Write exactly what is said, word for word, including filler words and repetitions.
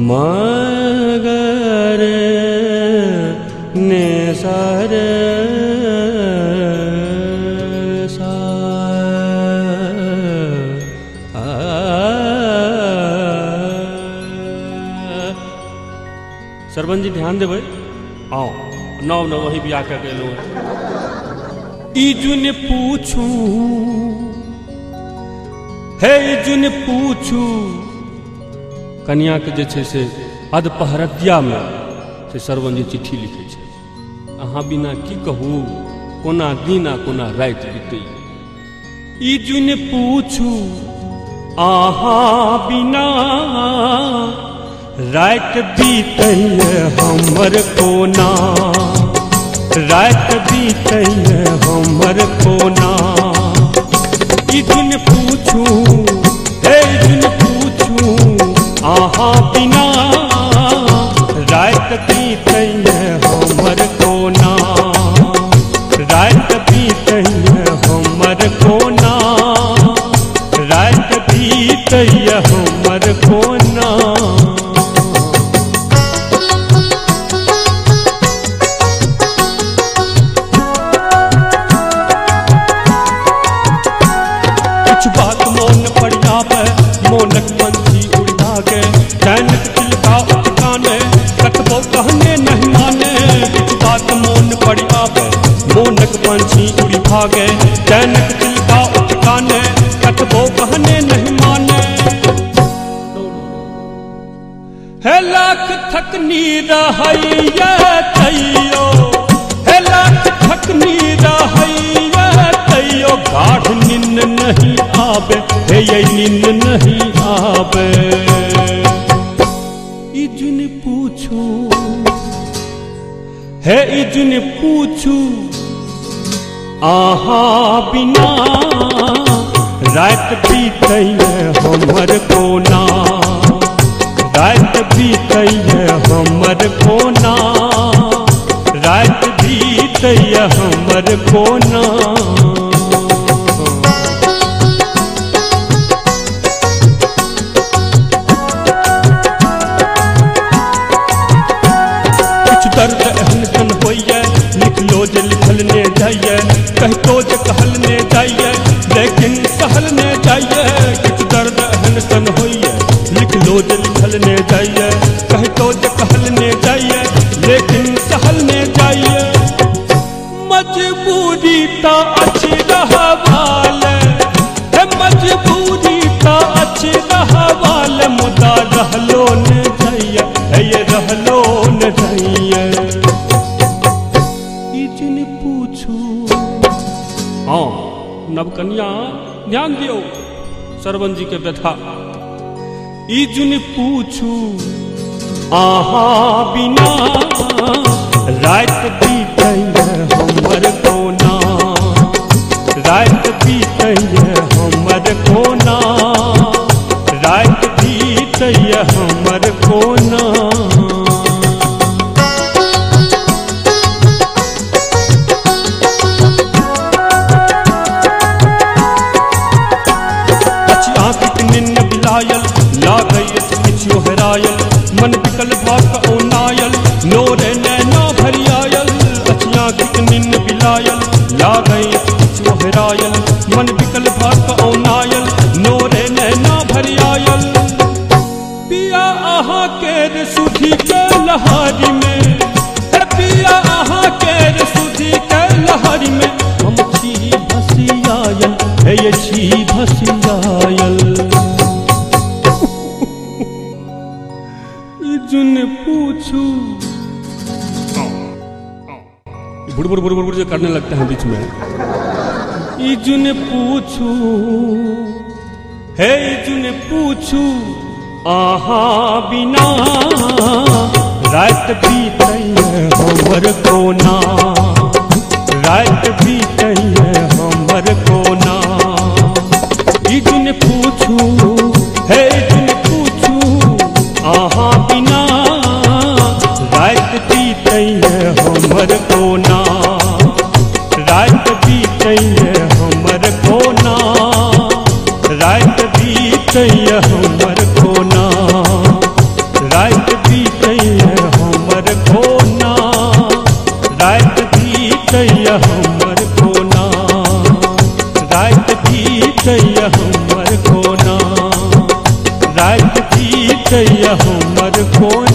मगर ने सारे सा सरपंच जी ध्यान दे भाई आओ नौ नौ वही भी आकर के लो इजुन पूछू हे इजुन पूछू कन्या के जे छे से अधपहरतिया में से सरपंच जी चिट्ठी लिखे छे अहाँ बिना की कहू कोना दीना कोना रात बीते इजुन पूछू आहाँ बिना रात बीते हमर कोना रात बीते हमर कोना इजुन पूछू हे इजुन पूछू आहाँ बिना रात बीते हमर कोना रात बीते हमर कोना रात बीते हमर कोना मोनक पंछी उड़ भागे चैनक चिलका उठकाने कटबो कहने नहीं माने कुछ बात मोन पड़ आवे मोनक पंछी उड़ भागे चैनक चिलका उठकाने कटबो कहने नहीं माने हे लाख थकनी रहैया तैयो हे लाख थकनी रहैया तैयो गाढ़ निन्न नहीं आवे हे ये निन्न नहीं आवे इजुन पूछू हे इजुन पूछू आहाँ बिना रात बीते हमर कोना रात बीते हमर कोना रात बीते हमर कोना दर्द एहन जन होइए लिख लो जे लिखल ने जाइए कह तो जे कहल ने जाइए लेकिन सहल ने जाइए कुछ दर्द एहन जन होइए लिख लो जे लिखल ने जाइए कह तो जे कहल ने जाइए लेकिन सहल ने जाइए मजबूरी ता अच्छी रहवाले है मजबूरी ता अच्छी रहवाले मुदा रहलो ने जाइए है ये रहलो ने जाइए इजुन पूछू हाँ नवकन्या ध्यान दियो सरवन जी के व्यथा इजुन पूछू आहाँ बिना रात बीते हमर कोना रात बीते हमर कोना रात बीते हमर कोना मन बिकल भाक ओनायल नोरे नैना भरियायल अखियां किक निन्न बिलायल ला गई किछु हेरायल मन बिकल भाक ओनायल नोरे नैना भरियायल पिया आहाँ केर सुधी के लहारी में हे पिया आहाँ केर सुधी के लहारी में हम छी भसियायल हे ये छी भसियायल इजुन पूछू बुड़ बुड़ बुड़ बुड़ जो करने लगता है बीच में इजुन पूछू हे इजुन पूछू आहाँ बिना रात बीते हमर कोना रात बीते हमर कोना इजुन पूछू हे इजुन पूछू आहाँ बिना रात बीते हमर कोना रात बीते हमर कोना रात बीते हमर कोना रात बीतैया हमर कोना, रात बीतैया हमर कोना, रात बीतैया हमर कोना, रात बीतैया हमर कोना।